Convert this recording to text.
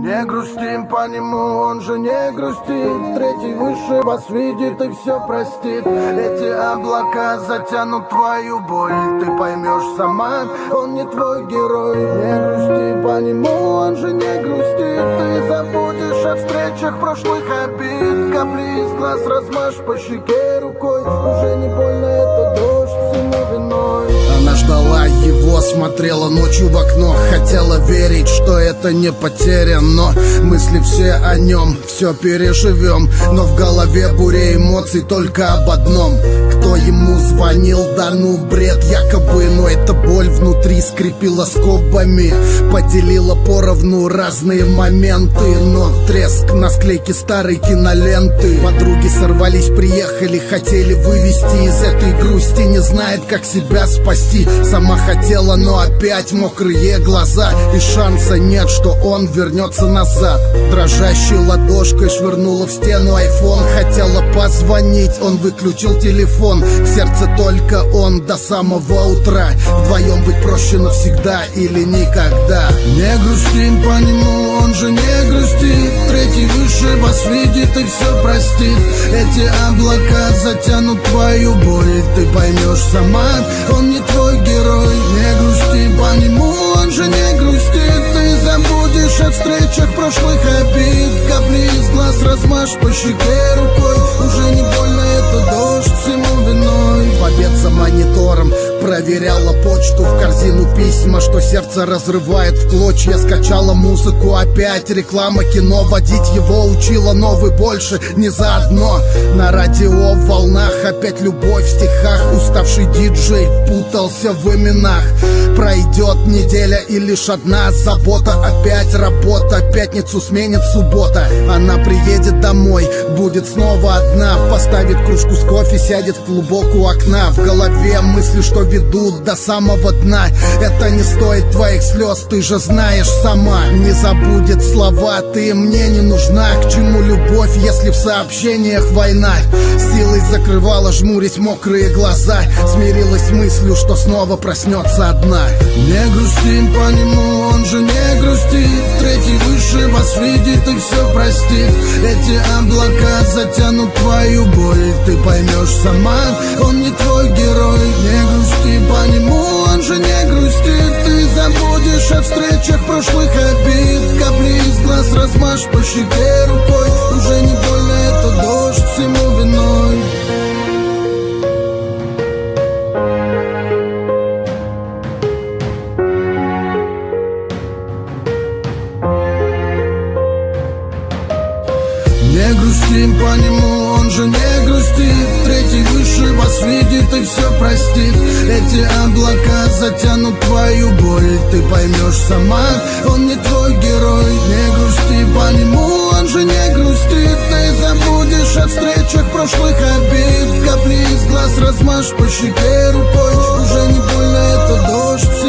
Не грустим по нему, он же не грустит. Третий выше вас видит и все простит. Эти облака затянут твою боль, ты поймешь сама, он не твой герой. Не грусти по нему, он же не грустит. Ты забудешь о встречах прошлых обид. Капли из глаз размажь по щеке рукой. Уже не больно, это дождь всему виной. Она ждала его, смотрела ночью в окно. Хотела верить, что это не потеря, но мысли все о нем, все переживем. Но в голове буря эмоций только об одном: кто ему звонил, да ну бред якобы. Но эта боль внутри скрепила скобами, поделила поровну разные моменты. Но треск на склейке старой киноленты. Подруги сорвались, приехали, хотели вывести из этой грусти. Не знает, как себя спасти. Сама хотела, но опять мокрые глаза, и шанса нет, что он вернется назад. Дрожащей ладошкой швырнула в стену айфон. Хотела позвонить, он выключил телефон. В сердце только он до самого утра. Вдвоем быть проще навсегда или никогда. Не грустим по нему, он же не грустит. Третий выше вас видит и все простит. Эти облака затянут твою боль, ты поймешь сама, он не твой герой. Не грусти по нему, он же не грустит. Ты забудешь о встречах прошлых обид. Капли из глаз размажь по щеке рукой. Уже не больно, это дождь всему виной. Побед за монитором проверяла почту, в корзину письма, что сердце разрывает в клочья. Скачала музыку опять, реклама кино. Водить его учила, но вы больше не заодно. На радио в волнах опять любовь в стихах. Уставший диджей путался в именах. Пройдет неделя и лишь одна забота. Опять работа, пятницу сменит суббота. Она приедет домой, будет снова одна. Поставит кружку с кофе, сядет в клубок у окна. В голове мысли, что ведут до самого дна. Это не стоит твоих слез, ты же знаешь сама. Не забудет слова, ты мне не нужна. К чему любовь, если в сообщениях война? Силой закрывала, жмурясь мокрые глаза. Смирилась с мыслью, что снова проснется одна. Не грустим по нему, он же не грустит. Третий выше вас видит и все простит. Эти облака затянут твою боль, ты поймешь сама, он не твой герой. Не грусти по нему, он же не грустит. Ты забудешь о встречах прошлых обид. Капли из глаз размажь по щеке рукой. Уже не больно, это дождь всему виной. Не грустим по нему, он же не грустит. Третий выше вас видит и все простит. Эти облака затянут твою боль, ты поймешь сама, он не твой герой. Не грусти по нему, он же не грустит. Ты забудешь о встречах прошлых обид. Капли из глаз размажь по щеке рукой. Уже не больно, это дождь